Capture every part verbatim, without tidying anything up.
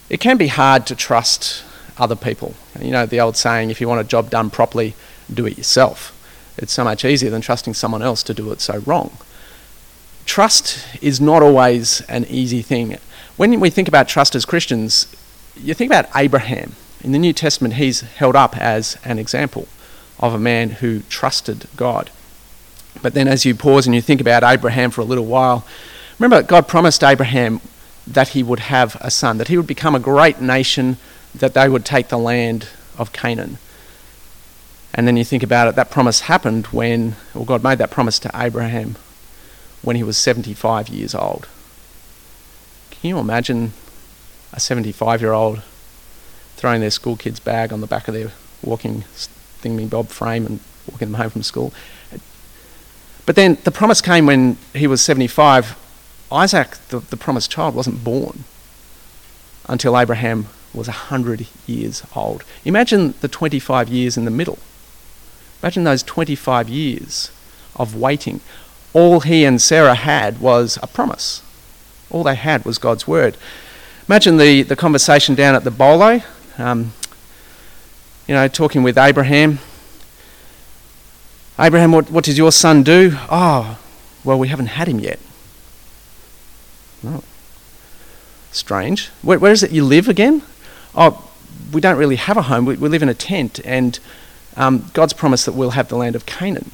It can be hard to trust other people. You know the old saying, if you want a job done properly, do it yourself. It's so much easier than trusting someone else to do it so wrong. Trust is not always an easy thing. When we think about trust as Christians, you think about Abraham. In the New Testament, he's held up as an example of a man who trusted God. But then as you pause and you think about Abraham for a little while, remember God promised Abraham that he would have a son, that he would become a great nation, that they would take the land of Canaan. And then you think about it, that promise happened when, or God made that promise to Abraham when he was seventy-five years old. Can you imagine a seventy-five-year-old throwing their school kid's bag on the back of their walking thingy-bob frame and walking them home from school? But then the promise came when he was seventy-five. Isaac, the, the promised child, wasn't born until Abraham was one hundred years old. Imagine the twenty-five years in the middle. Imagine those twenty-five years of waiting. All he and Sarah had was a promise. All they had was God's word. Imagine the, the conversation down at the bolo, um, you know, talking with Abraham. Abraham, what, what does your son do? Oh, well, we haven't had him yet. Oh, strange. Where, where is it you live again? Oh, we don't really have a home. We, we live in a tent, and um, God's promised that we'll have the land of Canaan.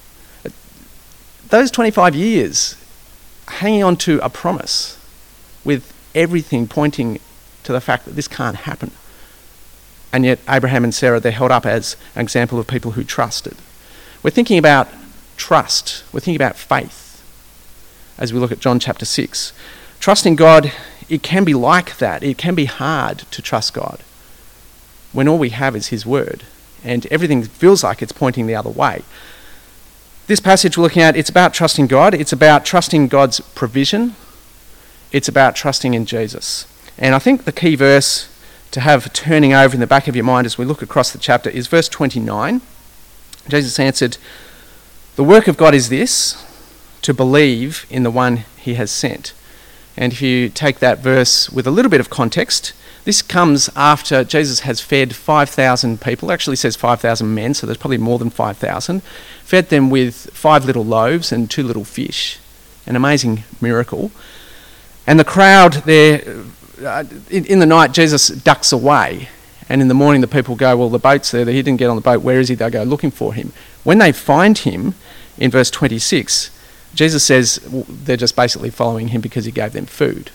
Those twenty-five years, hanging on to a promise with everything pointing to the fact that this can't happen. And yet Abraham and Sarah, they're held up as an example of people who trusted. We're thinking about trust. We're thinking about faith as we look at John chapter six. Trusting God, it can be like that. It can be hard to trust God when all we have is his word and everything feels like it's pointing the other way. This passage we're looking at, it's about trusting God. It's about trusting God's provision. It's about trusting in Jesus. And I think the key verse to have turning over in the back of your mind as we look across the chapter is verse twenty-nine. Jesus answered, "The work of God is this, to believe in the one he has sent." And if you take that verse with a little bit of context, this comes after Jesus has fed five thousand people. It actually says five thousand men, so there's probably more than five thousand. Fed them with five little loaves and two little fish. An amazing miracle. And the crowd there, uh, in, in the night, Jesus ducks away. And in the morning, the people go, well, the boat's there. He didn't get on the boat. Where is he? They go looking for him. When they find him, in verse twenty-six, Jesus says well, they're just basically following him because he gave them food.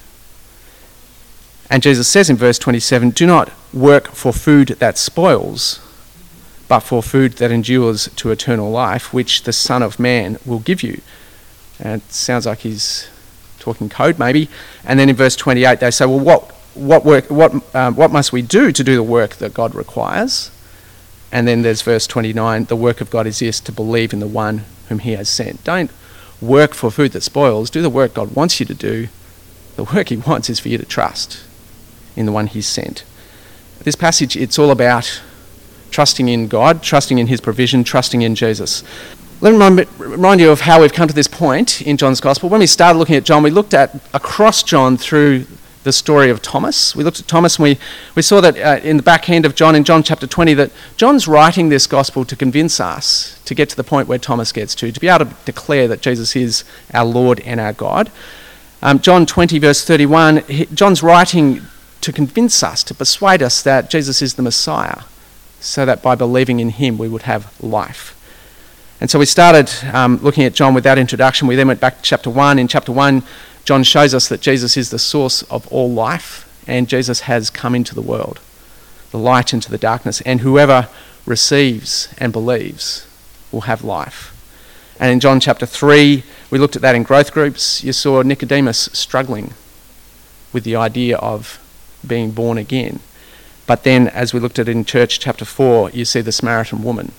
And Jesus says in verse twenty-seven, "Do not work for food that spoils, but for food that endures to eternal life, which the Son of Man will give you." And it sounds like he's talking code maybe. And then in verse twenty-eight, they say, well, what what work, what um, what must we do to do the work that God requires? And then there's verse twenty-nine, "The work of God is this, to believe in the one whom he has sent." Don't work for food that spoils. Do the work God wants you to do. The work he wants is for you to trust in the one he's sent. This passage, it's all about trusting in God, trusting in his provision, trusting in Jesus. Let me remind you of how we've come to this point in John's Gospel. When we started looking at John, we looked at across John through the story of Thomas. We looked at Thomas and we, we saw that uh, in the back end of John, in John chapter twenty, that John's writing this Gospel to convince us to get to the point where Thomas gets to, to be able to declare that Jesus is our Lord and our God. Um, John twenty verse thirty-one, he, John's writing to convince us, to persuade us that Jesus is the Messiah, so that by believing in him we would have life. And so we started um, looking at John with that introduction. We then went back to chapter one. In chapter one, John shows us that Jesus is the source of all life, and Jesus has come into the world, the light into the darkness, and whoever receives and believes will have life. And in John chapter three, we looked at that in growth groups. You saw Nicodemus struggling with the idea of being born again. But then, as we looked at in church chapter four, you see the Samaritan woman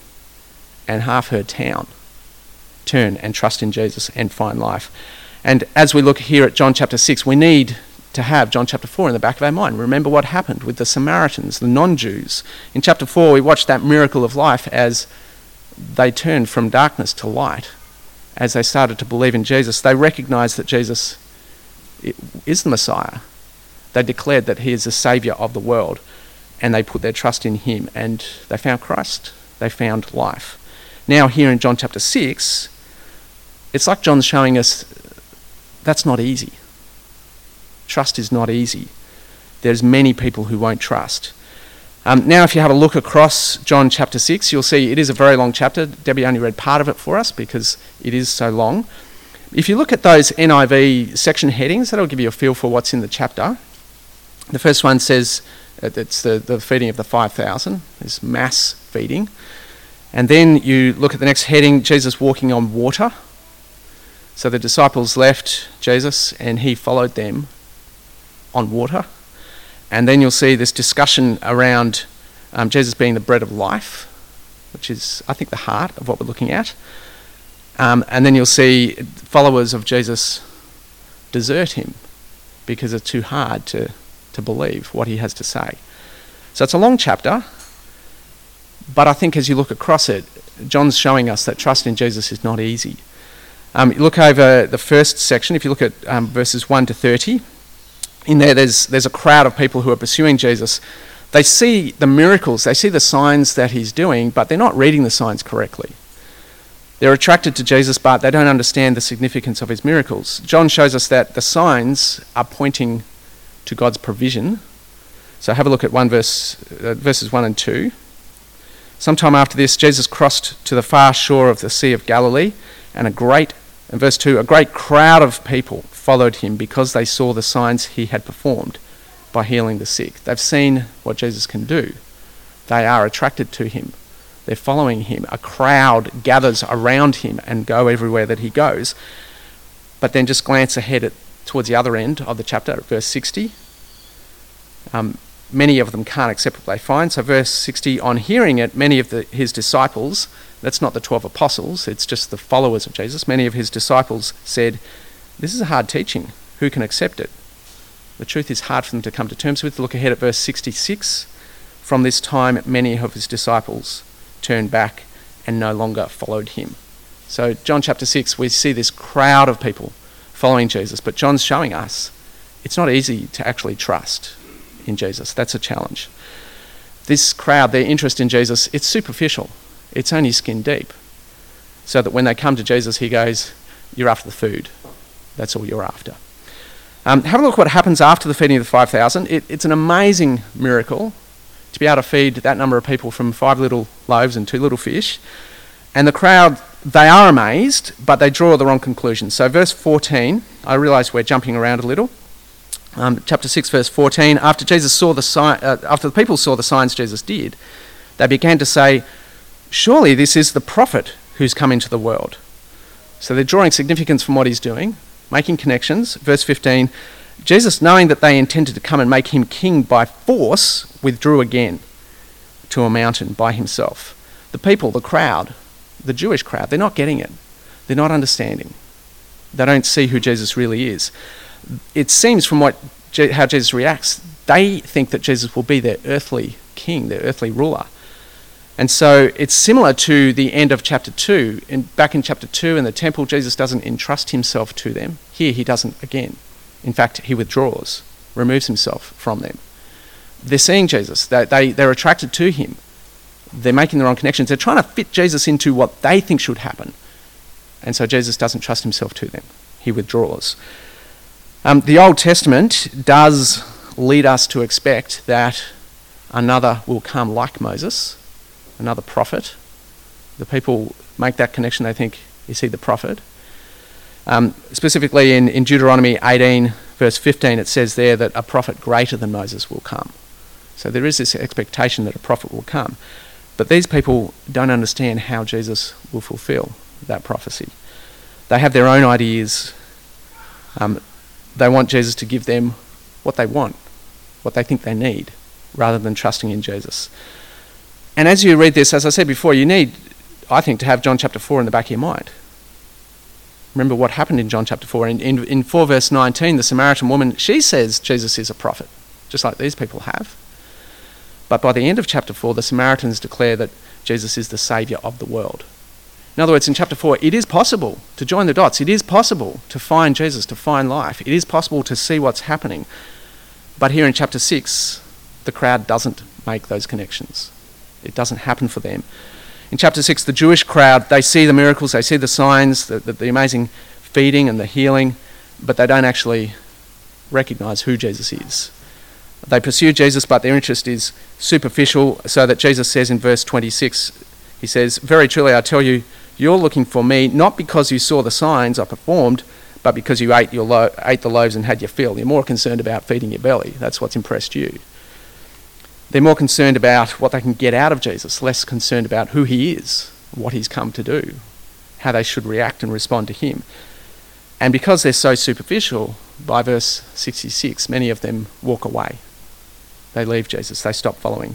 and half her town turn and trust in Jesus and find life. And as we look here at John chapter six, we need to have John chapter four in the back of our mind. Remember what happened with the Samaritans, the non-Jews. In chapter four, we watched that miracle of life as they turned from darkness to light. As they started to believe in Jesus, they recognized that Jesus is the Messiah. They declared that he is the saviour of the world, and they put their trust in him, and they found Christ. They found life. Now here in John chapter six, it's like John's showing us that's not easy. Trust is not easy. There's many people who won't trust. Um, now if you have a look across John chapter six, you'll see it is a very long chapter. Debbie only read part of it for us because it is so long. If you look at those N I V section headings, that'll give you a feel for what's in the chapter. The first one says uh, it's the, the feeding of the five thousand, this mass feeding. And then you look at the next heading, Jesus walking on water. So the disciples left Jesus and he followed them on water. And then you'll see this discussion around um, Jesus being the bread of life, which is, I think, the heart of what we're looking at. Um, and then you'll see followers of Jesus desert him because it's too hard to, to believe what he has to say. So it's a long chapter, but I think as you look across it, John's showing us that trust in Jesus is not easy. Um, you look over the first section, if you look at um, verses one to thirty, in there there's, there's a crowd of people who are pursuing Jesus. They see the miracles, they see the signs that he's doing, but they're not reading the signs correctly. They're attracted to Jesus, but they don't understand the significance of his miracles. John shows us that the signs are pointing to God's provision. So have a look at one verse, uh, verses one and two. Sometime after this, Jesus crossed to the far shore of the Sea of Galilee, and a great, in verse two, a great crowd of people followed him because they saw the signs he had performed by healing the sick. They've seen what Jesus can do. They are attracted to him. They're following him. A crowd gathers around him and go everywhere that he goes. But then just glance ahead at towards the other end of the chapter, at verse sixty. Um, many of them can't accept what they find. So verse sixty, on hearing it, many of the, his disciples, that's not the twelve apostles, it's just the followers of Jesus, many of his disciples said, this is a hard teaching. Who can accept it? The truth is hard for them to come to terms with. Look ahead at verse sixty-six. From this time, many of his disciples turned back and no longer followed him. So John chapter six, we see this crowd of people following Jesus, but John's showing us it's not easy to actually trust in Jesus. That's a challenge. This crowd, their interest in Jesus, it's superficial. It's only skin deep. So that when they come to Jesus, he goes, you're after the food. That's all you're after. Um, have a look at what happens after the feeding of the five thousand. It, it's an amazing miracle to be able to feed that number of people from five little loaves and two little fish. And the crowd, they are amazed, but they draw the wrong conclusion. So verse fourteen, I realise we're jumping around a little. Um, chapter six, verse fourteen, after Jesus saw the si- uh, after the people saw the signs Jesus did, they began to say, surely this is the prophet who's come into the world. So they're drawing significance from what he's doing, making connections. Verse fifteen, Jesus, knowing that they intended to come and make him king by force, withdrew again to a mountain by himself. The people, the crowd, the Jewish crowd, they're not getting it. They're not understanding. They don't see who Jesus really is. It seems from what how Jesus reacts, they think that Jesus will be their earthly king, their earthly ruler. And so it's similar to the end of chapter two. In, back in chapter two in the temple, Jesus doesn't entrust himself to them. Here he doesn't again. In fact, he withdraws, removes himself from them. They're seeing Jesus. They, they, they're attracted to him. They're making the wrong connections. They're trying to fit Jesus into what they think should happen. And so Jesus doesn't trust himself to them. He withdraws. Um, the Old Testament does lead us to expect that another will come like Moses, another prophet. The people make that connection. They think, is he the prophet? Um, specifically in, in Deuteronomy eighteen, verse fifteen, it says there that a prophet greater than Moses will come. So there is this expectation that a prophet will come. But these people don't understand how Jesus will fulfill that prophecy. They have their own ideas. Um, they want Jesus to give them what they want, what they think they need, rather than trusting in Jesus. And as you read this, as I said before, you need, I think, to have John chapter four in the back of your mind. Remember what happened in John chapter four. In, in, in four verse nineteen, the Samaritan woman, she says Jesus is a prophet, just like these people have. But by the end of chapter four, the Samaritans declare that Jesus is the saviour of the world. In other words, in chapter four, it is possible to join the dots. It is possible to find Jesus, to find life. It is possible to see what's happening. But here in chapter six, the crowd doesn't make those connections. It doesn't happen for them. In chapter six, the Jewish crowd, they see the miracles, they see the signs, the, the, the amazing feeding and the healing, but they don't actually recognise who Jesus is. They pursue Jesus, but their interest is superficial, so that Jesus says in verse twenty-six, he says, "Very truly I tell you, you're looking for me, not because you saw the signs I performed, but because you ate, your lo- ate the loaves and had your fill. You're more concerned about feeding your belly. That's what's impressed you." They're more concerned about what they can get out of Jesus, less concerned about who he is, what he's come to do, how they should react and respond to him. And because they're so superficial, by verse sixty-six, many of them walk away. They leave Jesus. They stop following.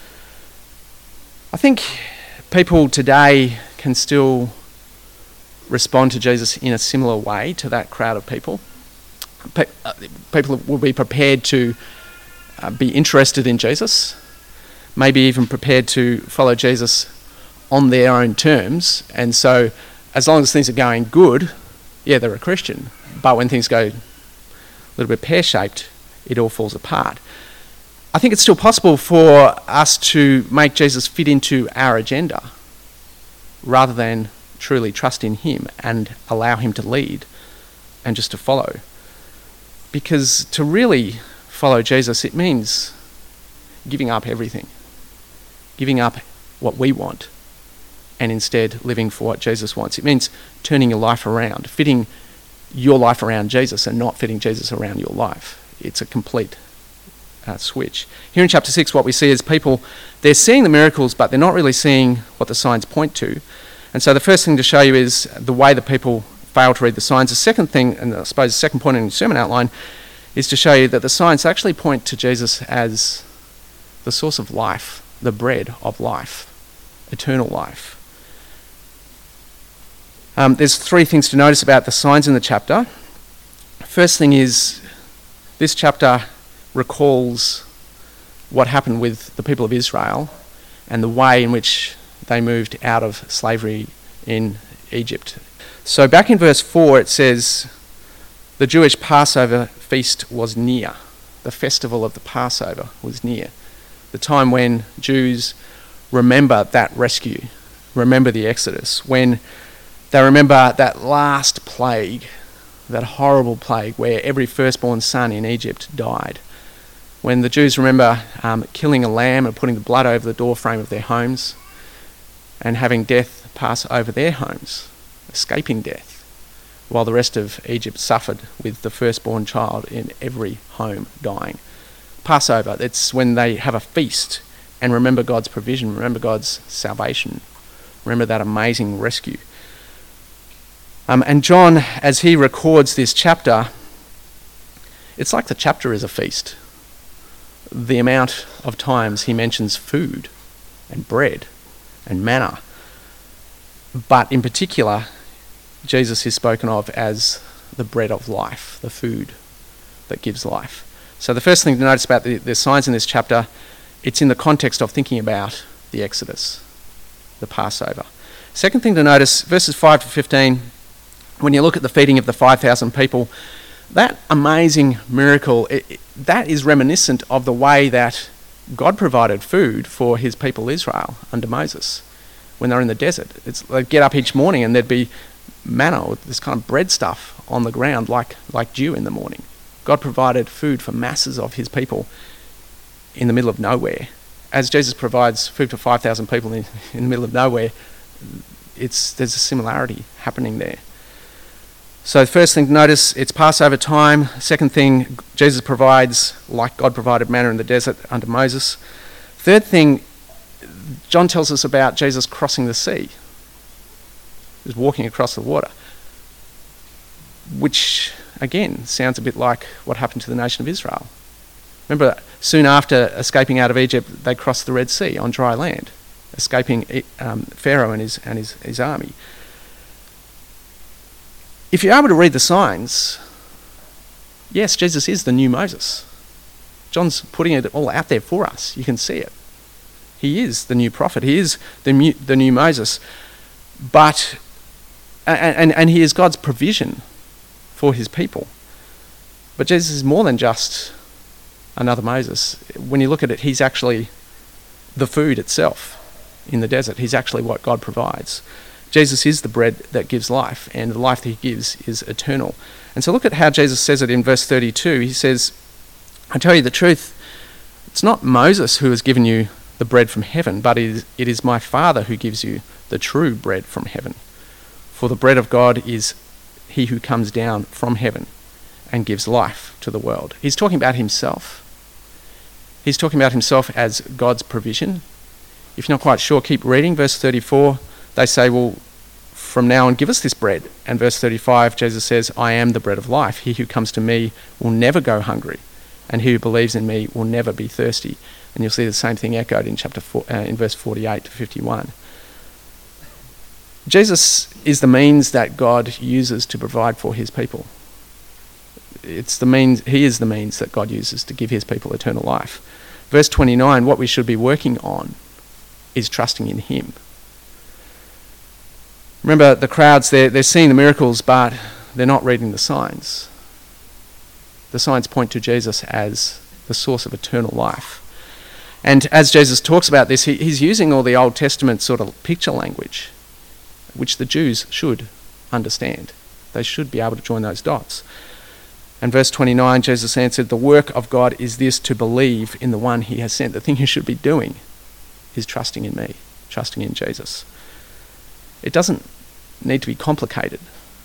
I think people today can still respond to Jesus in a similar way to that crowd of people. Pe- uh, people will be prepared to uh, be interested in Jesus, maybe even prepared to follow Jesus on their own terms. And so as long as things are going good, yeah, they're a Christian. But when things go a little bit pear-shaped, it all falls apart. I think it's still possible for us to make Jesus fit into our agenda rather than truly trust in him and allow him to lead and just to follow. Because to really follow Jesus, it means giving up everything, giving up what we want and instead living for what Jesus wants. It means turning your life around, fitting your life around Jesus and not fitting Jesus around your life. It's a complete uh, switch. Here in chapter six, what we see is people, they're seeing the miracles, but they're not really seeing what the signs point to. And so the first thing to show you is the way that people fail to read the signs. The second thing, and I suppose the second point in the sermon outline, is to show you that the signs actually point to Jesus as the source of life, the bread of life, eternal life. Um, there's three things to notice about the signs in the chapter. First thing is, this chapter recalls what happened with the people of Israel and the way in which they moved out of slavery in Egypt. So back in verse four it says, the Jewish Passover feast was near. The festival of the Passover was near. The time when Jews remember that rescue, remember the Exodus, when they remember that last plague, that horrible plague where every firstborn son in Egypt died. When the Jews remember um, killing a lamb and putting the blood over the doorframe of their homes and having death pass over their homes, escaping death, while the rest of Egypt suffered with the firstborn child in every home dying. Passover, it's when they have a feast and remember God's provision, remember God's salvation, remember that amazing rescue. Um, and John, as he records this chapter, it's like the chapter is a feast. The amount of times he mentions food and bread and manna. But in particular, Jesus is spoken of as the bread of life, the food that gives life. So the first thing to notice about the, the signs in this chapter, it's in the context of thinking about the Exodus, the Passover. Second thing to notice, verses five to fifteen, when you look at the feeding of the five thousand people, that amazing miracle, it, it, that is reminiscent of the way that God provided food for his people Israel under Moses when they were in the desert. It's, they'd get up each morning and there'd be manna, or this kind of bread stuff on the ground like, like dew in the morning. God provided food for masses of his people in the middle of nowhere. As Jesus provides food for five thousand people in, in the middle of nowhere, it's, there's a similarity happening there. So the first thing to notice, it's Passover time. Second thing, Jesus provides, like God provided manna in the desert under Moses. Third thing, John tells us about Jesus crossing the sea. He's walking across the water, which, again, sounds a bit like what happened to the nation of Israel. Remember, soon after escaping out of Egypt, they crossed the Red Sea on dry land, escaping um, Pharaoh and his and his, his army. If you're able to read the signs, yes, Jesus is the new Moses. John's putting it all out there for us. You can see it. He is the new prophet. He is the new, the new Moses. But, and, and, and he is God's provision for his people. But Jesus is more than just another Moses. When you look at it, he's actually the food itself in the desert. He's actually what God provides. Jesus is the bread that gives life, and the life that he gives is eternal. And so look at how Jesus says it in verse thirty-two. He says, I tell you the truth, it's not Moses who has given you the bread from heaven, but it is, it is my Father who gives you the true bread from heaven. For the bread of God is he who comes down from heaven and gives life to the world. He's talking about himself. He's talking about himself as God's provision. If you're not quite sure, keep reading. Verse thirty-four, they say, well, from now on, give us this bread. And verse thirty-five, Jesus says, I am the bread of life. He who comes to me will never go hungry, and he who believes in me will never be thirsty. And you'll see the same thing echoed in chapter four, uh, in verse forty-eight to fifty-one. Jesus is the means that God uses to provide for his people. It's the means, he is the means that God uses to give his people eternal life. Verse twenty-nine, what we should be working on is trusting in him. Remember, the crowds, they're, they're seeing the miracles, but they're not reading the signs. The signs point to Jesus as the source of eternal life. And as Jesus talks about this, he, he's using all the Old Testament sort of picture language, which the Jews should understand. They should be able to join those dots. And verse twenty-nine, Jesus answered, the work of God is this, to believe in the one he has sent. The thing you should be doing is trusting in me, trusting in Jesus. It doesn't need to be complicated.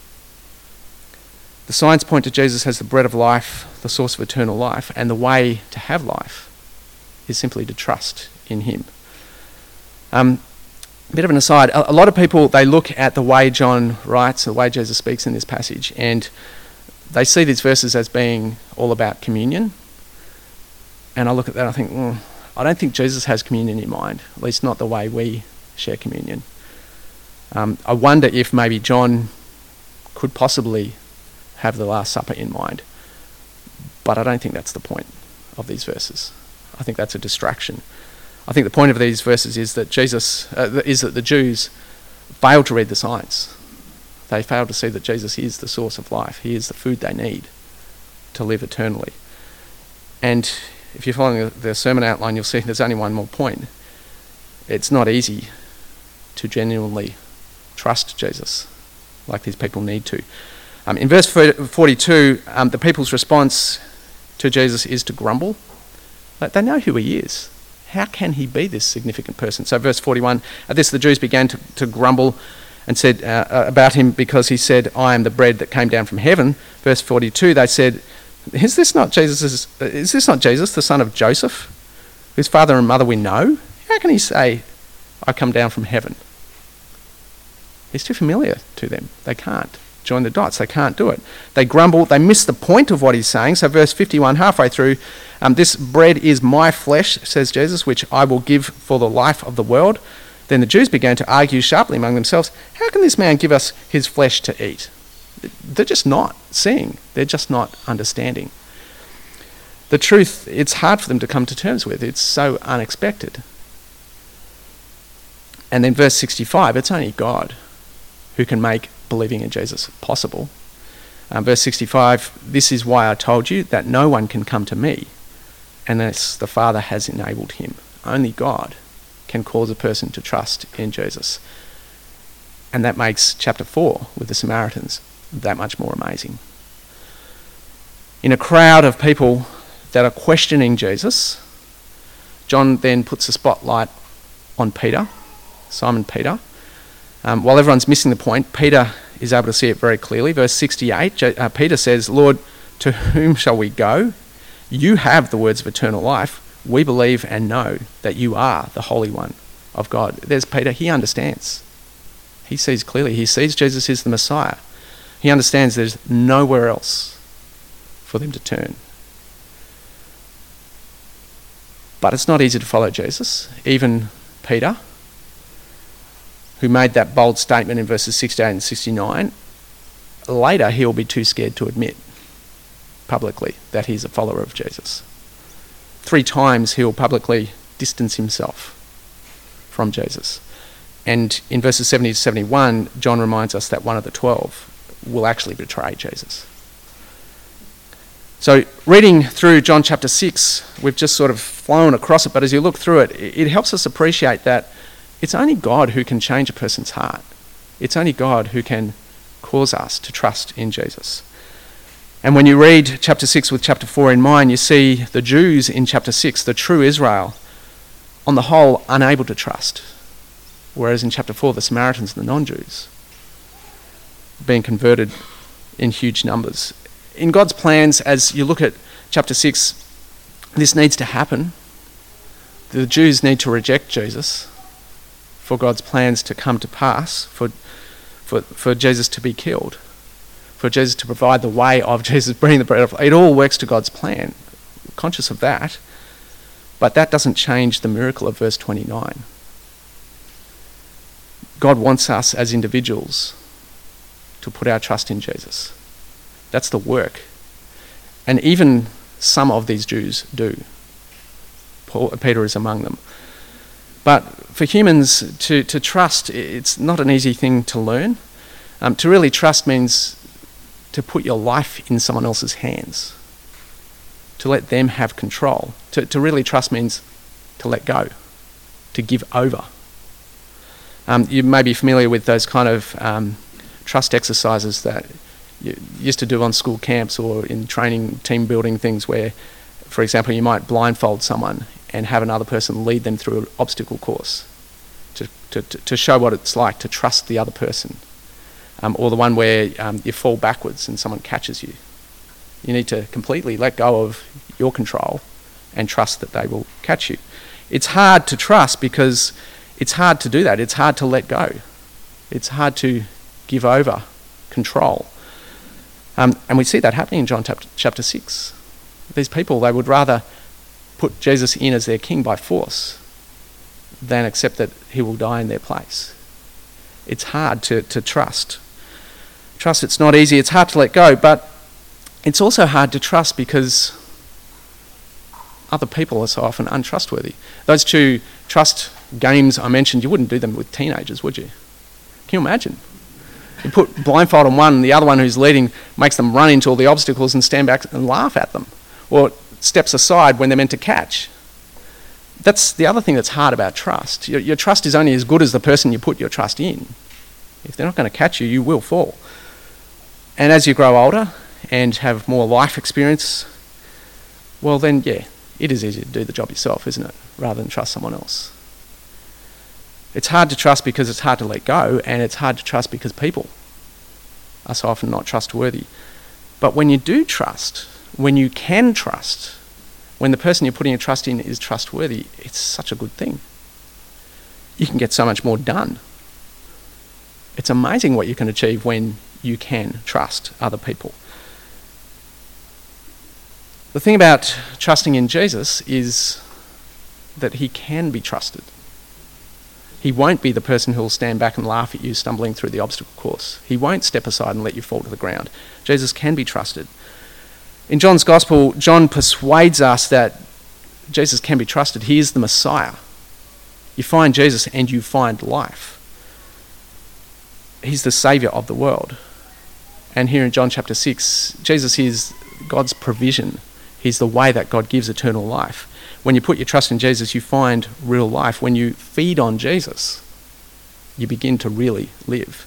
The signs point to Jesus as the bread of life, the source of eternal life, and the way to have life is simply to trust in him. Um, a bit of an aside, a, a lot of people, they look at the way John writes, the way Jesus speaks in this passage, and they see these verses as being all about communion. And I look at that and I think, mm, I don't think Jesus has communion in mind, at least not the way we share communion. Um, I wonder if maybe John could possibly have the Last Supper in mind, but I don't think that's the point of these verses. I think that's a distraction. I think the point of these verses is that Jesus uh, is that the Jews failed to read the signs. They failed to see that Jesus is the source of life. He is the food they need to live eternally. And if you're following the, the sermon outline, you'll see there's only one more point. It's not easy to genuinely trust Jesus like these people need to. Um, in verse forty-two, um, the people's response to Jesus is to grumble. Like, they know who he is. How can he be this significant person? So verse forty-one, at this the Jews began to, to grumble and said uh, about him because he said, I am the bread that came down from heaven. Verse forty-two, they said, is this not Jesus? Is this not Jesus, the son of Joseph, whose father and mother we know? How can he say, I come down from heaven? It's too familiar to them. They can't join the dots. They can't do it. They grumble. They miss the point of what he's saying. So verse fifty-one, halfway through, um, this bread is my flesh, says Jesus, which I will give for the life of the world. Then the Jews began to argue sharply among themselves, how can this man give us his flesh to eat? They're just not seeing. They're just not understanding. The truth, it's hard for them to come to terms with. It's so unexpected. And then verse sixty-five, it's only God who can make believing in Jesus possible. Um, verse sixty-five, this is why I told you that no one can come to me unless the Father has enabled him. Only God can cause a person to trust in Jesus. And that makes chapter four with the Samaritans that much more amazing. In a crowd of people that are questioning Jesus, John then puts the spotlight on Peter, Simon Peter. Um, while everyone's missing the point, Peter is able to see it very clearly. Verse sixty-eight, J- uh, Peter says, Lord, to whom shall we go? You have the words of eternal life. We believe and know that you are the Holy One of God. There's Peter. He understands. He sees clearly. He sees Jesus is the Messiah. He understands there's nowhere else for them to turn. But it's not easy to follow Jesus. Even Peter, who made that bold statement in verses sixty-eight and sixty-nine, later he'll be too scared to admit publicly that he's a follower of Jesus. Three times he'll publicly distance himself from Jesus. And in verses seventy to seventy-one, John reminds us that one of the twelve will actually betray Jesus. So reading through John chapter six, we've just sort of flown across it, but as you look through it, it helps us appreciate that it's only God who can change a person's heart. It's only God who can cause us to trust in Jesus. And when you read chapter six with chapter four in mind, you see the Jews in chapter six, the true Israel, on the whole, unable to trust. Whereas in chapter four, the Samaritans and the non-Jews being converted in huge numbers. In God's plans, as you look at chapter six, this needs to happen. The Jews need to reject Jesus for God's plans to come to pass, for, for, for Jesus to be killed, for Jesus to provide the way of Jesus bringing the bread of life. It all works to God's plan. We're conscious of that. But that doesn't change the miracle of verse twenty-nine. God wants us as individuals to put our trust in Jesus. That's the work. And even some of these Jews do. Paul, Peter is among them. But for humans to, to trust, it's not an easy thing to learn. Um, to really trust means to put your life in someone else's hands, to let them have control. To, to really trust means to let go, to give over. Um, you may be familiar with those kind of um, trust exercises that you used to do on school camps or in training team building things where, for example, you might blindfold someone and have another person lead them through an obstacle course to, to, to show what it's like to trust the other person. Um, or the one where um, you fall backwards and someone catches you. You need to completely let go of your control and trust that they will catch you. It's hard to trust because it's hard to do that. It's hard to let go. It's hard to give over control. Um, and we see that happening in John chapter, chapter six. These people, they would rather put Jesus in as their king by force than accept that he will die in their place. It's hard to, to trust. Trust, it's not easy. It's hard to let go, but it's also hard to trust because other people are so often untrustworthy. Those two trust games I mentioned, you wouldn't do them with teenagers, would you? Can you imagine? You put blindfold on one, and the other one who's leading makes them run into all the obstacles and stand back and laugh at them, or steps aside when they're meant to catch. That's the other thing that's hard about trust. Your, your trust is only as good as the person you put your trust in. If they're not going to catch you, you will fall. And as you grow older and have more life experience, well then, yeah, it is easier to do the job yourself, isn't it? Rather than trust someone else. It's hard to trust because it's hard to let go, and it's hard to trust because people are so often not trustworthy. But when you do trust, when you can trust, when the person you're putting your trust in is trustworthy, it's such a good thing. You can get so much more done. It's amazing what you can achieve when you can trust other people. The thing about trusting in Jesus is that he can be trusted. He won't be the person who will stand back and laugh at you stumbling through the obstacle course. He won't step aside and let you fall to the ground. Jesus can be trusted. In John's Gospel, John persuades us that Jesus can be trusted. He is the Messiah. You find Jesus and you find life. He's the Saviour of the world. And here in John chapter six, Jesus is God's provision. He's the way that God gives eternal life. When you put your trust in Jesus, you find real life. When you feed on Jesus, you begin to really live.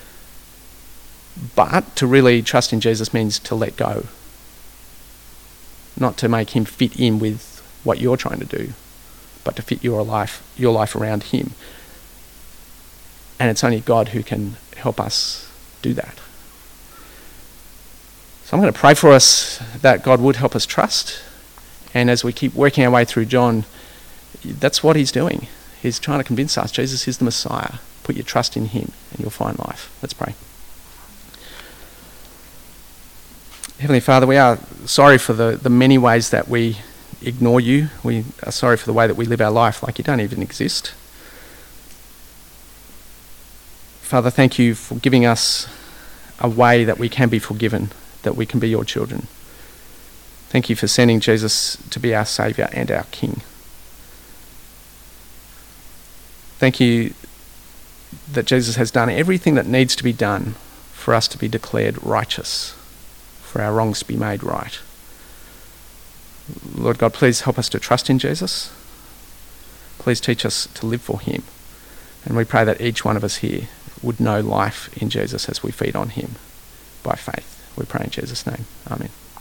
But to really trust in Jesus means to let go. Not to make him fit in with what you're trying to do, but to fit your life, your life around him. And it's only God who can help us do that. So I'm going to pray for us that God would help us trust. And as we keep working our way through John, that's what he's doing. He's trying to convince us Jesus is the Messiah. Put your trust in him and you'll find life. Let's pray. Heavenly Father, we are sorry for the, the many ways that we ignore you. We are sorry for the way that we live our life like you don't even exist. Father, thank you for giving us a way that we can be forgiven, that we can be your children. Thank you for sending Jesus to be our Saviour and our King. Thank you that Jesus has done everything that needs to be done for us to be declared righteous, for our wrongs to be made right. Lord God, please help us to trust in Jesus. Please teach us to live for him. And we pray that each one of us here would know life in Jesus as we feed on him by faith. We pray in Jesus' name. Amen.